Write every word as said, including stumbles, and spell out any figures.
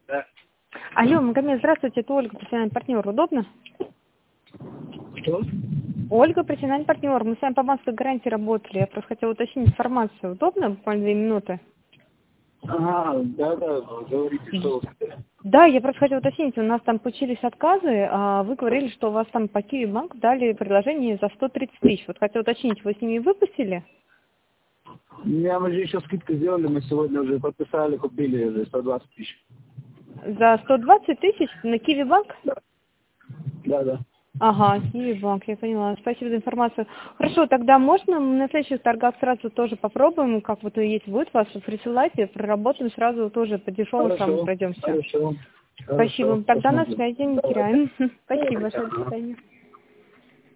Да. Алло, Магомед, здравствуйте, это Ольга, профессиональный партнер. Удобно? Что? Ольга, профессиональный партнер. Мы с вами по банковской гарантии работали. Я просто хотела уточнить информацию. Удобно? Буквально две минуты. Ага, да, да, говорите, что вы хотели. Да, я просто хотела уточнить. У нас там получились отказы, а вы говорили, что у вас там по Киви банк дали предложение за сто тридцать тысяч. Вот хотела уточнить, вы с ними выпустили? У меня мы же еще скидку сделали, мы сегодня уже подписали, купили уже сто двадцать тысяч. За сто двадцать тысяч на Киви банк? Да. Да, да. Ага, Киви банк, я поняла. Спасибо за информацию. Хорошо, тогда можно мы на следующих торгах сразу тоже попробуем, как вот если будет вас, присылайте, проработаем сразу тоже по дешевым самым Хорошо, пройдемся. хорошо. Спасибо. Хорошо, Тогда на посмотрим. связи не Давай. теряем. Спасибо Давай. большое. До Ага. свидания.